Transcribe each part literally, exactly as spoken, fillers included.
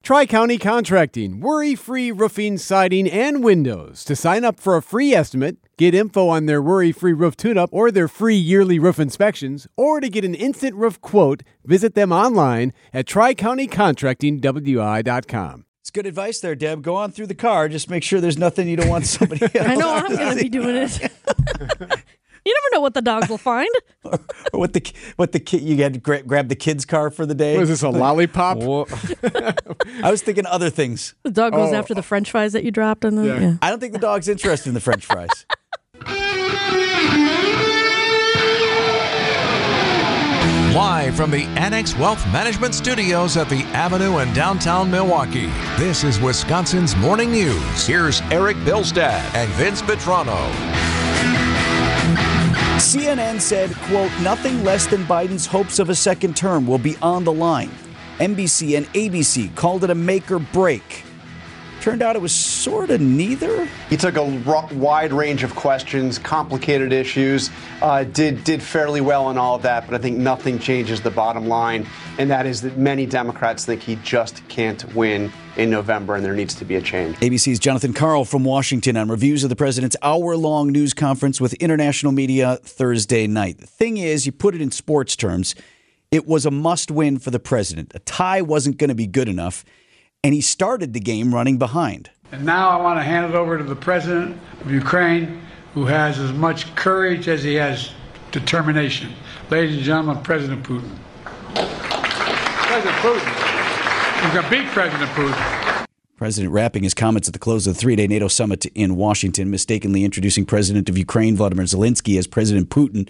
Tri-County Contracting, worry-free roofing, siding, and windows. To sign up for a free estimate, get info on their worry-free roof tune-up or their free yearly roof inspections, or to get an instant roof quote, visit them online at tri county contracting w i dot com. It's good advice there, Deb. Go on through the car. Just make sure there's nothing you don't want somebody else. I know I'm going to be doing it. You never know what the dogs will find. or, or what the what the kid you had to gra- grab the kids' car for the day. Was this a lollipop? I was thinking other things. The dog goes Oh. after the French fries that you dropped on the. Yeah. Yeah. I don't think the dog's interested in the French fries. Live from the Annex Wealth Management Studios at the Avenue in downtown Milwaukee, this is Wisconsin's Morning News. Here's Eric Bilstad and Vince Petrano. C N N said, quote, nothing less than Biden's hopes of a second term will be on the line. N B C and A B C called it a make or break. Turned out it was sort of neither. He took a ro- wide range of questions, complicated issues, uh, did did fairly well on all of that, but I think nothing changes the bottom line, and that is that many Democrats think he just can't win in November, and there needs to be a change. A B C's Jonathan Karl from Washington on reviews of the president's hour-long news conference with international media Thursday night. The thing is, you put it in sports terms, it was a must-win for the president. A tie wasn't going to be good enough, and he started the game running behind. And now I want to hand it over to the president of Ukraine, who has as much courage as he has determination. Ladies and gentlemen, President Putin. President Putin. We're going to beat President Putin. President wrapping his comments at the close of the three-day NATO summit in Washington, mistakenly introducing President of Ukraine, Volodymyr Zelensky, as President Putin.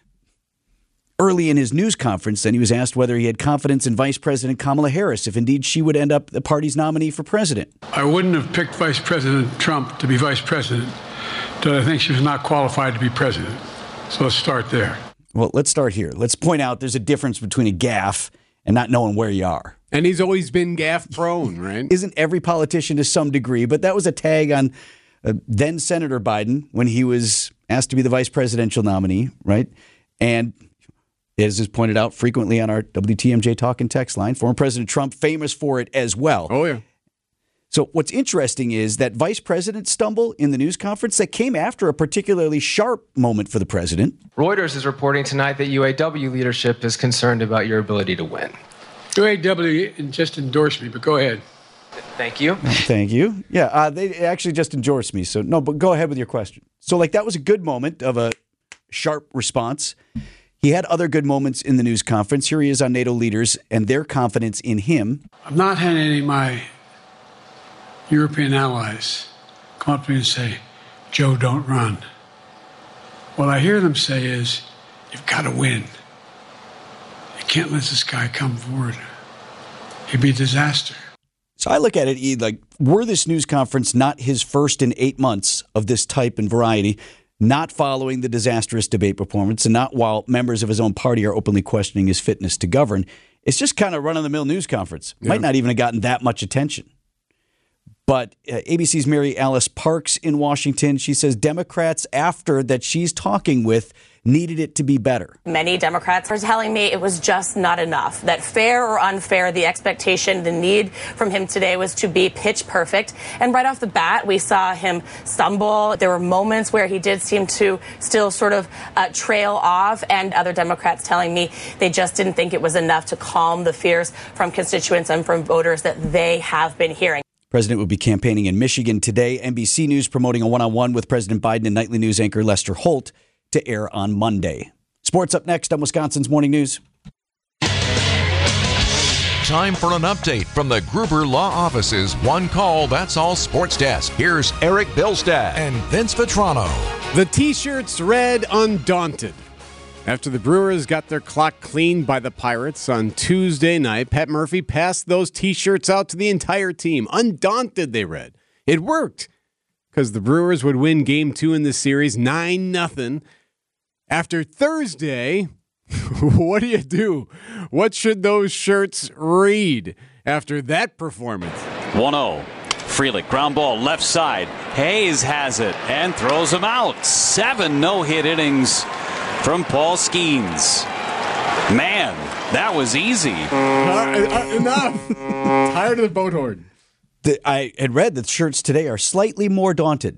Early in his news conference, then he was asked whether he had confidence in Vice President Kamala Harris, if indeed she would end up the party's nominee for president. I wouldn't have picked Vice President Trump to be vice president, but I think she was not qualified to be president. So let's start there. Well, let's start here. Let's point out there's a difference between a gaffe and not knowing where you are. And he's always been gaffe prone, right? Isn't every politician to some degree? But that was a tag on uh, then Senator Biden when he was asked to be the vice presidential nominee, right? And as is pointed out frequently on our W T M J talk and text line, former President Trump famous for it as well. Oh, yeah. So what's interesting is that vice president stumble in the news conference that came after a particularly sharp moment for the president. Reuters is reporting tonight that U A W leadership is concerned about your ability to win. U A W just endorsed me, but go ahead. Thank you. Thank you. Yeah, uh, they actually just endorsed me. So no, but go ahead with your question. So like that was a good moment of a sharp response. He had other good moments in the news conference. Here he is on NATO leaders and their confidence in him. I'm not having any of my European allies come up to me and say, Joe, don't run. What I hear them say is, you've got to win. You can't let this guy come forward. He'd be a disaster. So I look at it, Ed, like, were this news conference not his first in eight months of this type and variety, not following the disastrous debate performance, and not while members of his own party are openly questioning his fitness to govern, it's just kind of run-of-the-mill news conference. Yeah. Might not even have gotten that much attention. But uh, A B C's Mary Alice Parks in Washington, she says Democrats after that she's talking with needed it to be better. Many Democrats are telling me it was just not enough, that fair or unfair, the expectation, the need from him today was to be pitch perfect. And right off the bat, we saw him stumble. There were moments where he did seem to still sort of uh, trail off, and other Democrats telling me they just didn't think it was enough to calm the fears from constituents and from voters that they have been hearing. President will be campaigning in Michigan today. N B C News promoting a one-on-one with President Biden and nightly news anchor Lester Holt to air on Monday. Sports up next on Wisconsin's Morning News. Time for an update from the Gruber Law Office's One Call, That's All Sports Desk. Here's Eric Bilstad and Vince Vetrano. The T-shirts read Undaunted. After the Brewers got their clock cleaned by the Pirates on Tuesday night, Pat Murphy passed those T-shirts out to the entire team. Undaunted, they read. It worked because the Brewers would win game two in the series nine nothing. After Thursday, what do you do? What should those shirts read after that performance? one oh. Frelick, ground ball, left side. Hayes has it and throws him out. Seven no-hit innings from Paul Skeens. Man, that was easy. Uh, uh, enough. Tired of the boat horn. The, I had read that shirts today are slightly more daunted.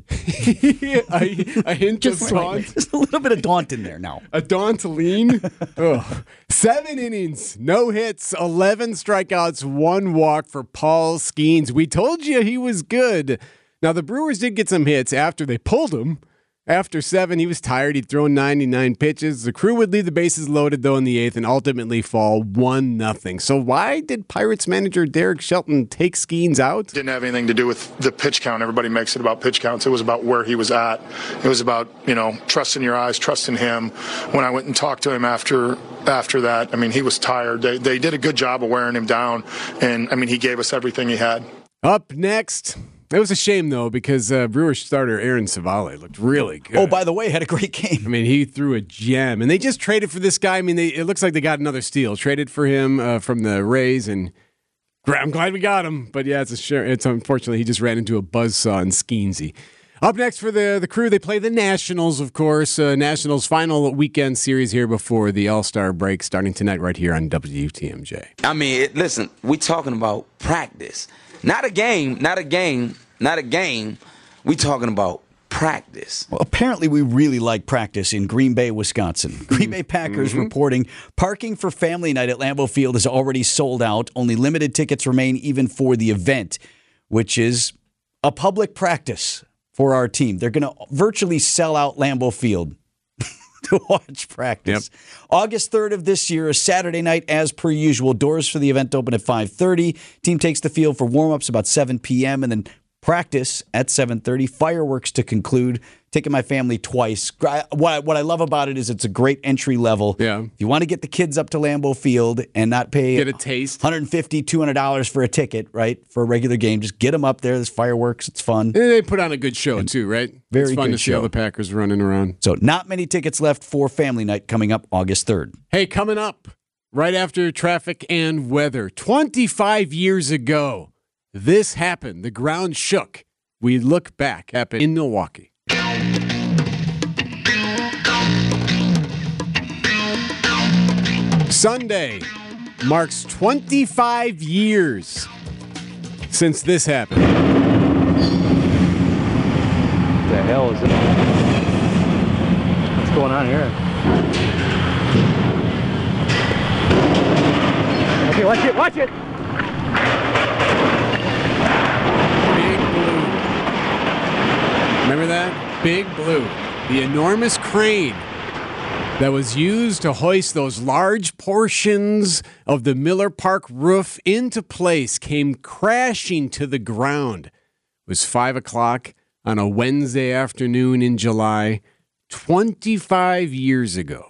a, a hint of daunt. There's a little bit of daunt in there now. A daunt lean. Ugh. Seven innings, no hits, eleven strikeouts, one walk for Paul Skeens. We told you he was good. Now, the Brewers did get some hits after they pulled him. After seven, he was tired. He'd thrown ninety-nine pitches. The Crew would leave the bases loaded, though, in the eighth and ultimately fall one nothing. So why did Pirates manager Derek Shelton take Skeens out? Didn't have anything to do with the pitch count. Everybody makes it about pitch counts. It was about where he was at. It was about, you know, trusting your eyes, trusting him. When I went and talked to him after after that, I mean, he was tired. They, they did a good job of wearing him down. And, I mean, he gave us everything he had. Up next... It was a shame, though, because uh, Brewers starter Aaron Savale looked really good. Oh, by the way, had a great game. I mean, he threw a gem. And they just traded for this guy. I mean, they, it looks like they got another steal. Traded for him uh, from the Rays, and I'm glad we got him. But, yeah, it's a shame. It's unfortunately, he just ran into a buzzsaw in Skeensy. Up next for the, the Crew, they play the Nationals, of course. Uh, Nationals' final weekend series here before the All-Star break, starting tonight right here on W T M J. I mean, it, listen, we talking about practice. Not a game, not a game, not a game. We talking about practice. Well, apparently we really like practice in Green Bay, Wisconsin. Green Bay Packers mm-hmm. reporting parking for family night at Lambeau Field is already sold out. Only limited tickets remain even for the event, which is a public practice for our team. They're going to virtually sell out Lambeau Field to watch practice. Yep. August third of this year, a Saturday night as per usual. Doors for the event open at five thirty. Team takes the field for warm-ups about seven p.m. and then practice at seven thirty. Fireworks to conclude. Taking my family twice. What, what I love about it is it's a great entry level. Yeah. If you want to get the kids up to Lambeau Field and not pay get a taste. one hundred fifty dollars, two hundred dollars for a ticket, right, for a regular game, just get them up there. There's fireworks. It's fun. And they put on a good show, and too, right? Very it's fun good to see show. all the Packers running around. So not many tickets left for family night coming up August third. Hey, coming up right after traffic and weather. twenty-five years ago, this happened. The ground shook. We look back. Happened in Milwaukee. Sunday marks twenty-five years since this happened. What the hell is it? What's going on here? Okay, watch it, watch it! Big Blue. Remember that? Big Blue. The enormous crane that was used to hoist those large portions of the Miller Park roof into place came crashing to the ground. It was five o'clock on a Wednesday afternoon in July, twenty-five years ago.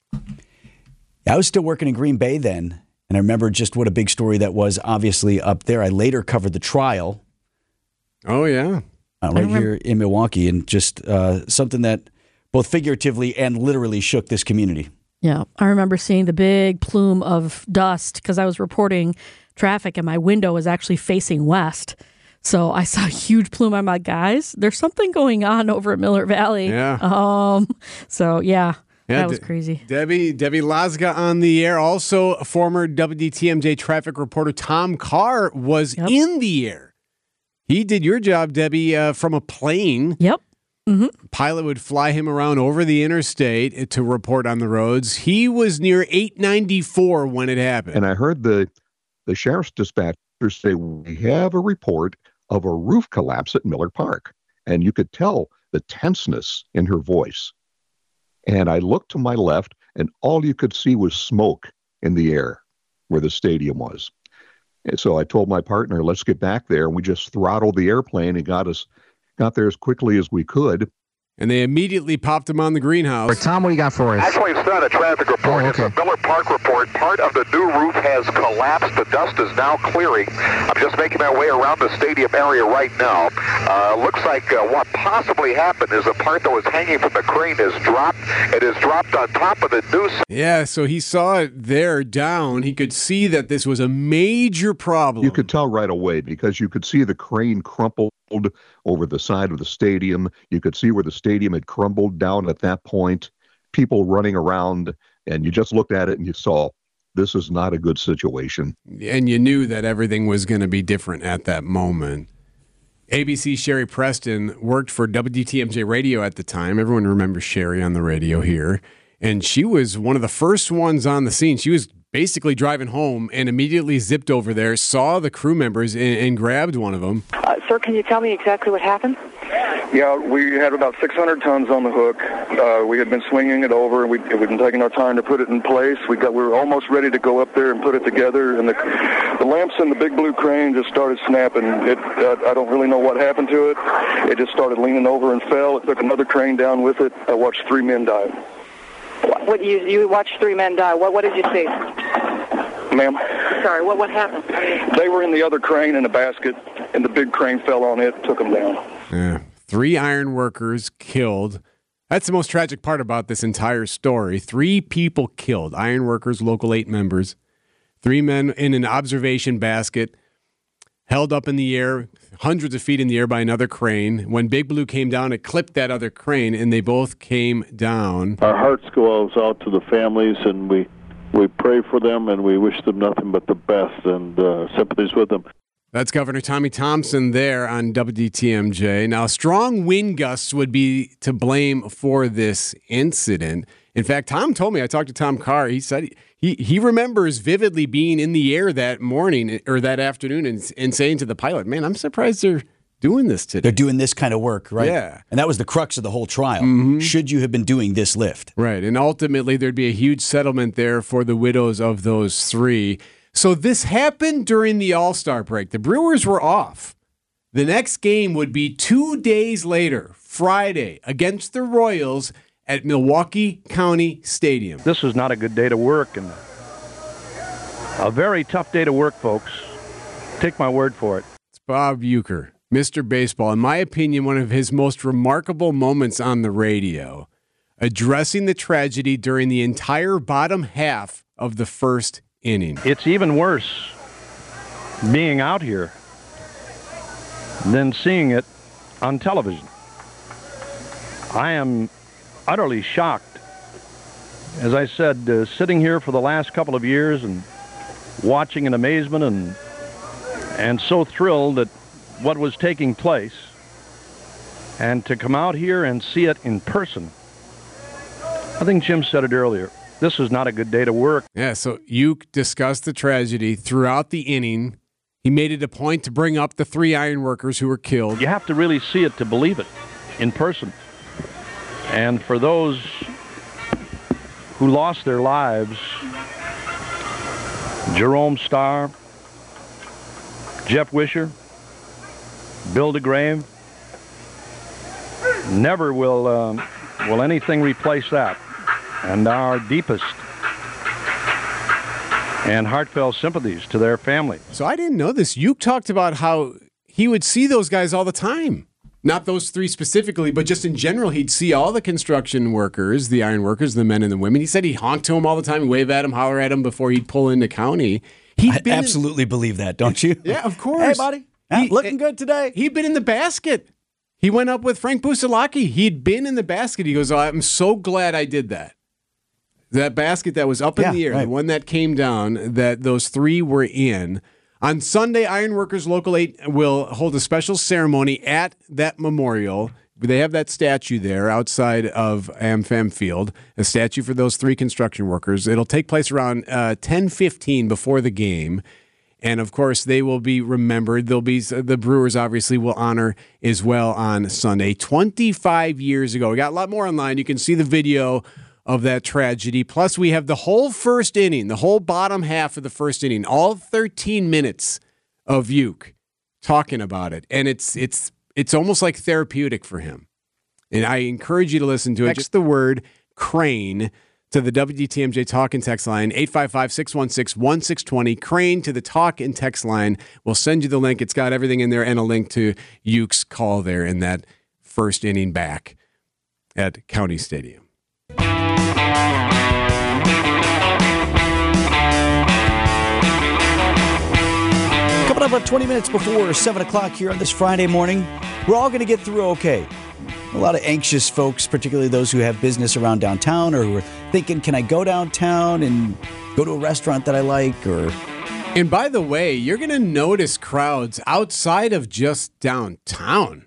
I was still working in Green Bay then, and I remember just what a big story that was, obviously, up there. I later covered the trial. Oh, yeah. Uh, right here in Milwaukee, and just uh, something that both figuratively and literally shook this community. Yeah, I remember seeing the big plume of dust because I was reporting traffic and my window was actually facing west. So I saw a huge plume. I'm like, guys, there's something going on over at Miller Valley. Yeah. Um. So, yeah, yeah that was De- crazy. Debbie Debbie Lazga on the air. Also, former W T M J traffic reporter Tom Carr was yep. in the air. He did your job, Debbie, uh, from a plane. Yep. Mm-hmm. Pilot would fly him around over the interstate to report on the roads. He was near eight ninety-four when it happened. And I heard the, the sheriff's dispatcher say, we have a report of a roof collapse at Miller Park. And you could tell the tenseness in her voice. And I looked to my left, and all you could see was smoke in the air where the stadium was. And so I told my partner, let's get back there. And we just throttled the airplane and got us got there as quickly as we could. And they immediately popped him on the greenhouse. Tom, what do you got for us? Actually, it's not a traffic report. Oh, okay. It's a Miller Park report. Part of the new roof has collapsed. The dust is now clearing. I'm just making my way around the stadium area right now. Uh, looks like uh, what possibly happened is a part that was hanging from the crane is dropped. It is dropped on top of the new... Yeah, so he saw it there down. He could see that this was a major problem. You could tell right away because you could see the crane crumpled over the side of the stadium. You could see where the stadium had crumbled down at that point. People running around And you just looked at it and you saw this is not a good situation. And you knew that everything was going to be different at that moment. A B C's Sherry Preston worked for W T M J Radio at the time. Everyone remembers Sherry on the radio here. And she was one of the first ones on the scene. She was basically driving home and immediately zipped over there, saw the crew members, and, and grabbed one of them. Uh, sir, can you tell me exactly what happened? Yeah, we had about six hundred tons on the hook. Uh, we had been swinging it over. We, we'd been taking our time to put it in place. We got we were almost ready to go up there and put it together, and the the lamps in the big blue crane just started snapping. It uh, I don't really know what happened to it. It just started leaning over and fell. It took another crane down with it. I watched three men die. What you you watched three men die? What what did you see? Ma'am? Sorry, what what happened? They were in the other crane in a basket, and the big crane fell on it, took them down. Yeah. Three iron workers killed. That's the most tragic part about this entire story. Three people killed. Iron workers, Local eight members. Three men in an observation basket, held up in the air, hundreds of feet in the air by another crane. When Big Blue came down, it clipped that other crane, and they both came down. Our hearts go out to the families, and we, we pray for them, and we wish them nothing but the best, and uh, sympathies with them. That's Governor Tommy Thompson there on W T M J. Now, strong wind gusts would be to blame for this incident. In fact, Tom told me, I talked to Tom Carr, he said he, he remembers vividly being in the air that morning or that afternoon and, and saying to the pilot, man, I'm surprised they're doing this today. They're doing this kind of work, right? Yeah. And that was the crux of the whole trial. Mm-hmm. Should you have been doing this lift? Right. And ultimately, there'd be a huge settlement there for the widows of those three. So this happened during the All-Star break. The Brewers were off. The next game would be two days later, Friday, against the Royals at Milwaukee County Stadium. This is not a good day to work, and a very tough day to work, folks. Take my word for it. It's Bob Uecker, Mister Baseball. In my opinion, one of his most remarkable moments on the radio, addressing the tragedy during the entire bottom half of the first inning. It's even worse being out here than seeing it on television. I am utterly shocked. As I said, uh, sitting here for the last couple of years and watching in amazement and and so thrilled at what was taking place, and to come out here and see it in person. I think Jim said it earlier. This is not a good day to work. Yeah, so Uke discussed the tragedy throughout the inning. He made it a point to bring up the three iron workers who were killed. You have to really see it to believe it in person. And for those who lost their lives, Jerome Starr, Jeff Wisher, Bill DeGrave, never will, uh, will anything replace that. And our deepest and heartfelt sympathies to their family. So I didn't know this. Uke talked about how he would see those guys all the time. Not those three specifically, but just in general, he'd see all the construction workers, the iron workers, the men and the women. He said he'd honk to them all the time, he'd wave at them, holler at them before he'd pull into county. He'd I been absolutely in, believe that, don't you? Yeah, of course. Hey, buddy. He, looking good today. He'd been in the basket. He went up with Frank Busalaki. He'd been in the basket. He goes, oh, I'm so glad I did that. That basket that was up in yeah, the air, right. the one that came down, that those three were in. On Sunday, Ironworkers Local eight will hold a special ceremony at that memorial. They have that statue there outside of AmFam Field, a statue for those three construction workers. It'll take place around uh, ten fifteen before the game. And, of course, they will be remembered. They'll be the Brewers, obviously, will honor as well on Sunday. twenty-five years ago. We got a lot more online. You can see the video of that tragedy. Plus, we have the whole first inning, the whole bottom half of the first inning, all thirteen minutes of Uke talking about it. And it's it's it's almost like therapeutic for him. And I encourage you to listen to it. Text the word crane to the W T M J talk and text line, eight five five, six one six, one six two zero. Crane to the talk and text line. We'll send you the link. It's got everything in there and a link to Uke's call there in that first inning back at County Stadium. Coming up about twenty minutes before seven o'clock here on this Friday morning, we're all going to get through okay. A lot of anxious folks, particularly those who have business around downtown or who are thinking, can I go downtown and go to a restaurant that I like? Or And by the way, you're going to notice crowds outside of just downtown.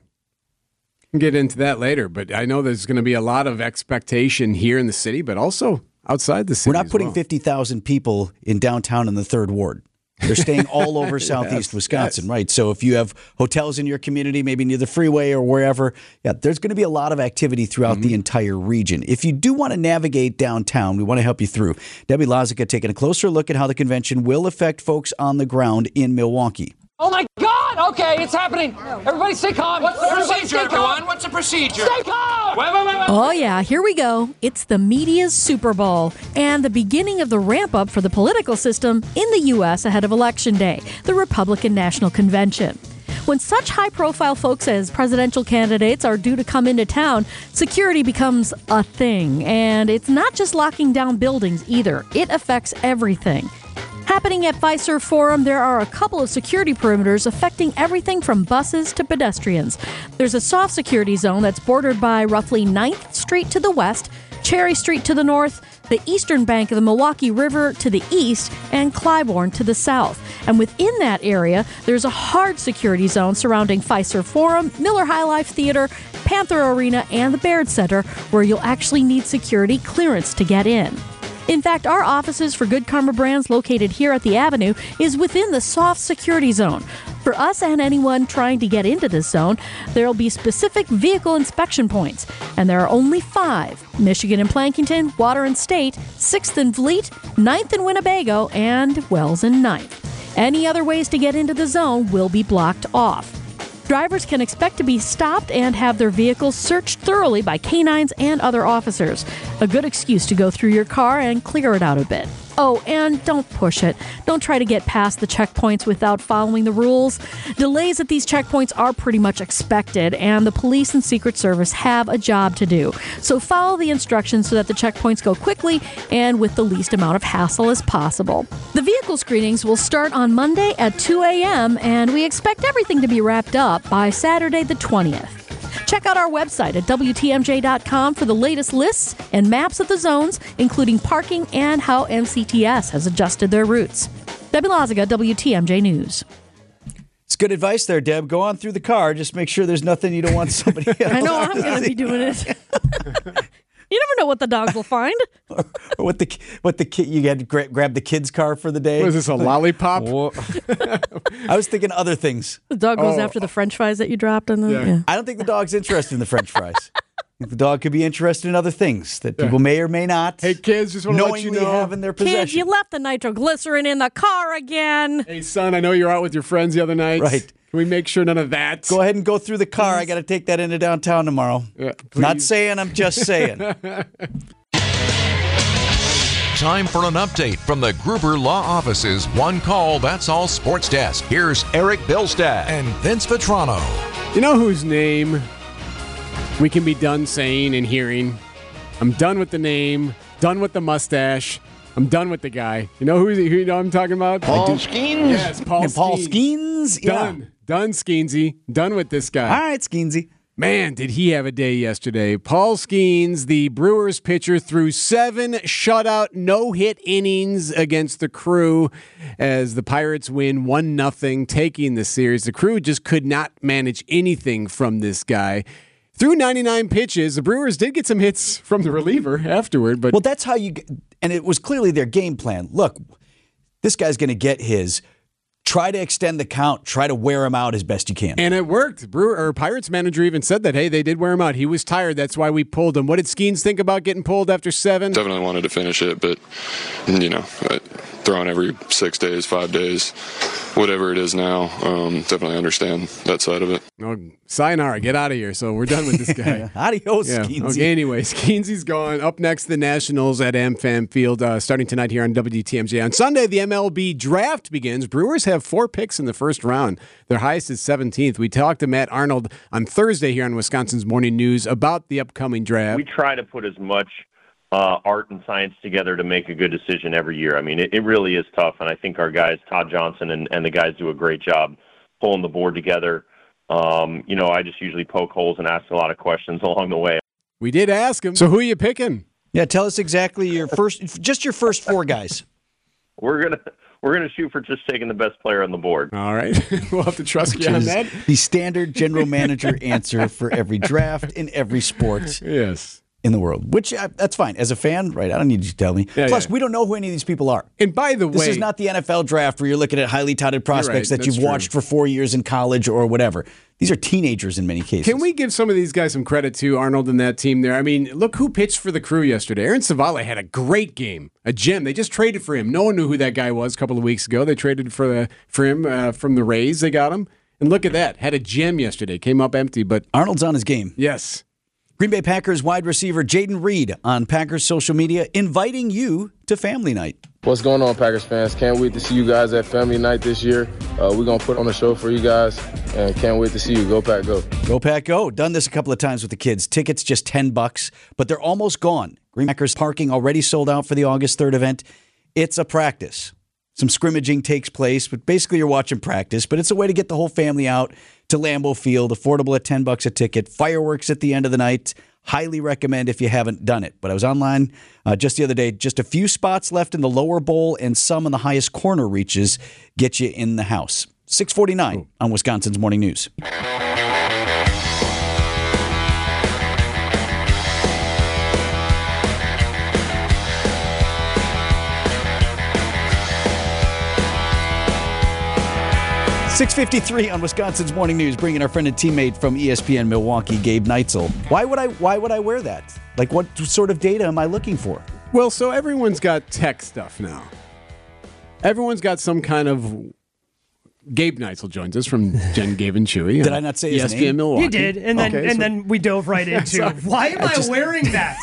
We'll get into that later, but I know there's going to be a lot of expectation here in the city, but also outside the city. We're not as putting well. fifty thousand people in downtown in the third ward. They're staying all over southeast Yes, Wisconsin, yes. right? So if you have hotels in your community, maybe near the freeway or wherever, yeah, there's going to be a lot of activity throughout Mm-hmm. the entire region. If you do want to navigate downtown, we want to help you through. Debbie Lozica taking a closer look at how the convention will affect folks on the ground in Milwaukee. Oh my God! Okay, it's happening. Everybody stay calm. What's the Everybody procedure, everyone? What's the procedure? Stay calm! Wait, wait, wait, wait. Oh, yeah, here we go. It's the media's Super Bowl and the beginning of the ramp up for the political system in the U S ahead of Election Day, the Republican National Convention. When such high-profile folks as presidential candidates are due to come into town, security becomes a thing. And it's not just locking down buildings either. It affects everything. Happening at Fiserv Forum, there are a couple of security perimeters affecting everything from buses to pedestrians. There's a soft security zone that's bordered by roughly ninth Street to the west, Cherry Street to the north, the eastern bank of the Milwaukee River to the east, and Clybourne to the south. And within that area, there's a hard security zone surrounding Fiserv Forum, Miller High Life Theater, Panther Arena, and the Baird Center, where you'll actually need security clearance to get in. In fact, our offices for Good Karma Brands located here at the Avenue is within the soft security zone. For us and anyone trying to get into this zone, there will be specific vehicle inspection points, and there are only five: Michigan and Plankington, Water and State, sixth and Fleet, ninth and Winnebago, and Wells and ninth. Any other ways to get into the zone will be blocked off. Drivers can expect to be stopped and have their vehicles searched thoroughly by canines and other officers. A good excuse to go through your car and clear it out a bit. Oh, and don't push it. Don't try to get past the checkpoints without following the rules. Delays at these checkpoints are pretty much expected, and the police and Secret Service have a job to do. So follow the instructions so that the checkpoints go quickly and with the least amount of hassle as possible. The vehicle screenings will start on Monday at two a.m., and we expect everything to be wrapped up by Saturday the twentieth. Check out our website at W T M J dot com for the latest lists and maps of the zones, including parking and how M C T S has adjusted their routes. Debbie Lozica, W T M J News. It's good advice there, Deb. Go on through the car. Just make sure there's nothing you don't want somebody else. I know I'm going to be doing it. You never know what the dogs will find. Or what the what the kid you had to gra- grab the kid's car for the day. Was this a lollipop? I was thinking other things. The dog goes Oh. after the French fries that you dropped in the. Yeah. Yeah. I don't think the dog's interested in the French fries. I think the dog could be interested in other things that people may or may not. Hey kids, just want to let knowingly you know. have in their possession. Kids, you left the nitroglycerin in the car again. Hey son, I know you were out with your friends the other night. Right. Can we make sure none of that? Go ahead and go through the car. I got to take that into downtown tomorrow. Yeah, Not please. saying, I'm just saying. Time for an update from the Gruber Law Office's One Call, That's All Sports Desk. Here's Eric Bilstad and Vince Vitrano. You know whose name we can be done saying and hearing? I'm done with the name, done with the mustache. I'm done with the guy. You know who, who you know I'm talking about? Paul Skeens? Yes, Paul And Paul Skeens. Skeens? Yeah. Done. Done, Skeensy. Done with this guy. All right, Skeensy. Man, did he have a day yesterday. Paul Skeens, the Brewers pitcher, threw seven shutout, no-hit innings against the Crew as the Pirates win one nothing, taking the series. The Crew just could not manage anything from this guy. Through ninety-nine pitches, the Brewers did get some hits from the reliever afterward. But Well, that's how you, and it was clearly their game plan. Look, this guy's going to get his. Try to extend the count. Try to wear him out as best you can. And it worked. Brewer or Pirates manager even said that, hey, they did wear him out. He was tired. That's why we pulled him. What did Skeens think about getting pulled after seven? Definitely wanted to finish it, but, you know, throwing every six days, five days, whatever it is now, um, definitely understand that side of it. Oh, sayonara, get out of here. So we're done with this guy. Adios, yeah. Skeensy. Okay, anyway, Skeensy's gone. Up next, the Nationals at AmFam Field, uh, starting tonight here on W T M J. On Sunday, the M L B draft begins. Brewers have four picks in the first round. Their highest is seventeenth. We talked to Matt Arnold on Thursday here on Wisconsin's Morning News about the upcoming draft. We try to put as much uh, art and science together to make a good decision every year. I mean, it, it really is tough, and I think our guys, Todd Johnson and, and the guys, do a great job pulling the board together. um, you know, I just usually poke holes and ask a lot of questions along the way. We did ask him. So who are you picking? Yeah, tell us exactly your first, just your first four guys. We're gonna we're gonna shoot for just taking the best player on the board. All right, we'll have to trust you on that. The standard general manager answer for every draft in every sport. Yes. In the world, which uh, that's fine. As a fan, right? I don't need you to tell me. Yeah, Plus, yeah. we don't know who any of these people are. And by the this way, this is not the N F L draft where you're looking at highly touted prospects right, that you've that's watched true. for four years in college or whatever. These are teenagers in many cases. Can we give some of these guys some credit too, Arnold and that team there? I mean, look who pitched for the Crew yesterday. Aaron Savale had a great game, a gem. They just traded for him. No one knew who that guy was a couple of weeks ago. They traded for the for him uh, from the Rays. They got him, and look at that. Had a gem yesterday. Came up empty, but Arnold's on his game. Yes. Green Bay Packers wide receiver Jaden Reed on Packers social media inviting you to family night. What's going on, Packers fans? Can't wait to see you guys at family night this year. Uh, we're going to put on a show for you guys, and can't wait to see you. Go Pack, go. Go Pack, go. Done this a couple of times with the kids. Tickets just ten bucks, but they're almost gone. Green Bay Packers parking already sold out for the August third event. It's a practice. Some scrimmaging takes place, but basically you're watching practice. But it's a way to get the whole family out to Lambeau Field, affordable at ten bucks a ticket. Fireworks at the end of the night. Highly recommend if you haven't done it. But I was online uh, just the other day. Just a few spots left in the lower bowl and some in the highest corner reaches get you in the house. six forty-nine on Wisconsin's Morning News. six fifty-three on Wisconsin's Morning News, bringing our friend and teammate from E S P N Milwaukee, Gabe Neitzel. Why would I? Why would I wear that? Like, what sort of data am I looking for? Well, so everyone's got tech stuff now. Everyone's got some kind of. Gabe Neitzel joins us from Jen, Gabe, and Chewy. Did I not say his E S P N name? Milwaukee. You did, and then Okay, and so- then we dove right into why am I, I just- wearing that?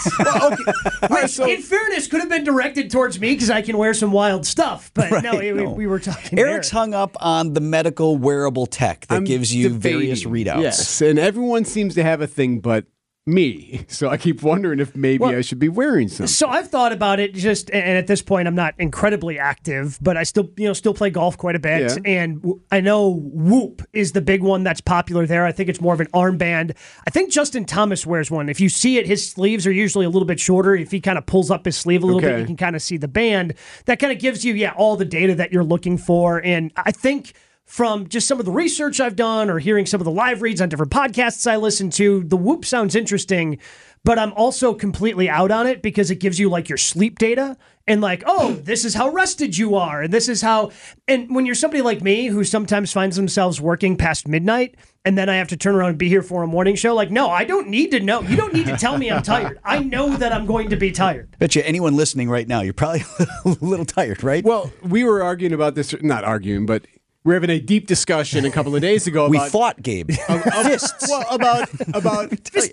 Which, in fairness, could have been directed towards me because I can wear some wild stuff. But Right, no, we, no. we were talking. Eric's Eric. hung up on the medical wearable tech that I'm gives you debating. various readouts. Yes, and everyone seems to have a thing but me. So I keep wondering if maybe Well, I should be wearing something. So I've thought about it. Just and at this point, I'm not incredibly active, but I still, you know, still play golf quite a bit. Yeah. And w- I know Whoop is the big one that's popular there. I think it's more of an armband. I think Justin Thomas wears one. If you see it, his sleeves are usually a little bit shorter. If he kind of pulls up his sleeve a little Okay. bit, you can kind of see the band. That kind of gives you, yeah, all the data that you're looking for. And I think. From just some of the research I've done or hearing some of the live reads on different podcasts I listen to, the Whoop sounds interesting, but I'm also completely out on it because it gives you like your sleep data and like, oh, this is how rested you are. And this is how, and when you're somebody like me who sometimes finds themselves working past midnight and then I have to turn around and be here for a morning show, like, no, I don't need to know. You don't need to tell me I'm tired. I know that I'm going to be tired. Bet you anyone listening right now, you're probably a little tired, right? Well, we were arguing about this, not arguing, but we were having a deep discussion a couple of days ago we about fought, Gabe. of- of- well, about about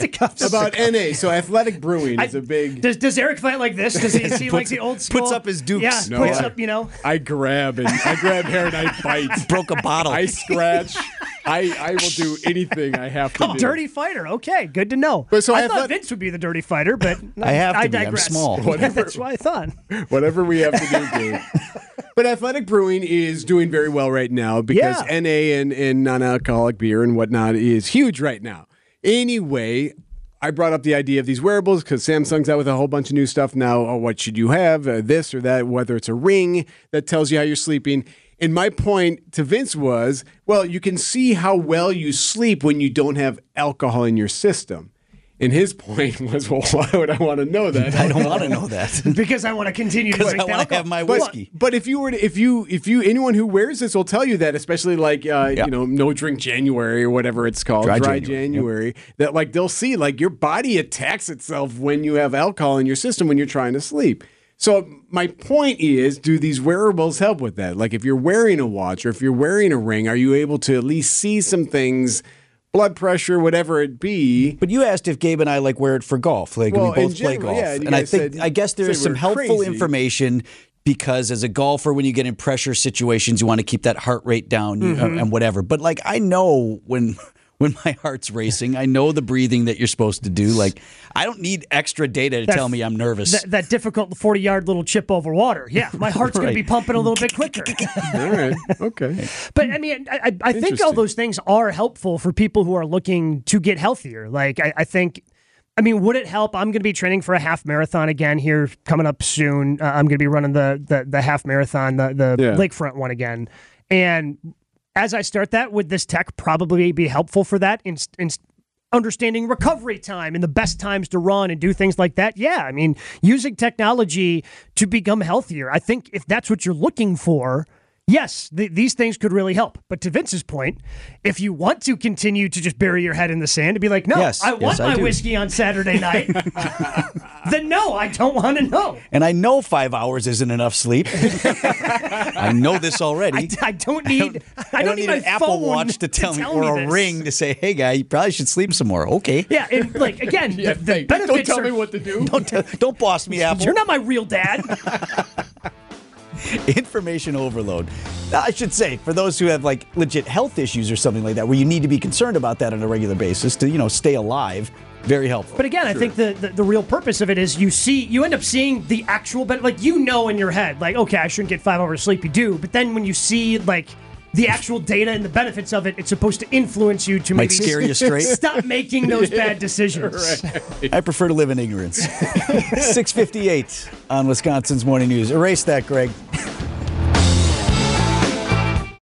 about N A. So Athletic Brewing is a big. Does, does Eric fight like this? Does he, is he like the old school? puts up his dukes. Yeah, No, puts I- up, you know. I grab and I grab hair and I bite. Broke a bottle. I scratch. I I will do anything I have to do. Dirty fighter. Okay, good to know. But so I I thought thought- Vince would be the dirty fighter, but I have to be. I'm digress. small. Whatever. That's why I thought. Whatever we have to do, Gabe. But Athletic Brewing is doing very well right now because Yeah. N A and, and non-alcoholic beer and whatnot is huge right now. Anyway, I brought up the idea of these wearables because Samsung's out with a whole bunch of new stuff now. Oh, what should you have? Uh, this or that, whether it's a ring that tells you how you're sleeping. And my point to Vince was, well, you can see how well you sleep when you don't have alcohol in your system. And his point was, well, why would I want to know that? I don't want to know that. Because I want to continue to Because drink I want to alcohol. have my But, whiskey. but if you were to, if you if you anyone who wears this will tell you that, especially like uh, Yeah. you know No Drink January or whatever it's called, Dry Dry, January, January, that like they'll see like your body attacks itself when you have alcohol in your system when you're trying to sleep. So my point is, do these wearables help with that? Like if you're wearing a watch or if you're wearing a ring, are you able to at least see some things? Blood pressure, whatever it be. But you asked if Gabe and I like wear it for golf. Like Well, we in both play general, golf, yeah, and you and I guys think said- I guess there's said some we're helpful crazy. information because as a golfer, when you get in pressure situations, you want to keep that heart rate down you- Mm-hmm. and whatever. But like I know when when my heart's racing. I know the breathing that you're supposed to do. Like, I don't need extra data to That- tell me I'm nervous. That, that difficult forty-yard little chip over water. Yeah, my heart's going Right. to be pumping a little bit quicker. All right. Okay. But I mean, I, I- I think all those things are helpful for people who are looking to get healthier. Like, I, I think, I mean, would it help? I'm going to be training for a half marathon again here coming up soon. Uh, I'm going to be running the the, the half marathon, the, the Yeah. lakefront one again. And as I start that, would this tech probably be helpful for that in, in understanding recovery time and the best times to run and do things like that? Yeah, I mean, using technology to become healthier. I think if that's what you're looking for, yes, th- these things could really help. But to Vince's point, if you want to continue to just bury your head in the sand and be like, no, Yes, I want yes, I my do. whiskey on Saturday night, then no, I don't want to know. And I know five hours isn't enough sleep. I know this already. I, I don't need. I, I don't, don't need, need an my Apple phone Watch to tell, me, or a this. ring to say, "Hey, guy, you probably should sleep some more." Okay. Yeah, and like again, Yeah, the, the thank- benefits don't tell are, me what to do. Don't t- don't boss me, Apple. You're not my real dad. Information overload. I should say, for those who have like legit health issues or something like that, where you need to be concerned about that on a regular basis to, you know, stay alive, very helpful. But again, I think the, the the real purpose of it is you see you end up seeing the actual benefit. Like, you know in your head, like, okay, I shouldn't get five hours sleep. You do, but then when you see like the actual data and the benefits of it, it's supposed to influence you to Might maybe scare you straight. stop making those bad decisions. I prefer to live in ignorance. six fifty-eight on Wisconsin's Morning News. Erase that, Greg.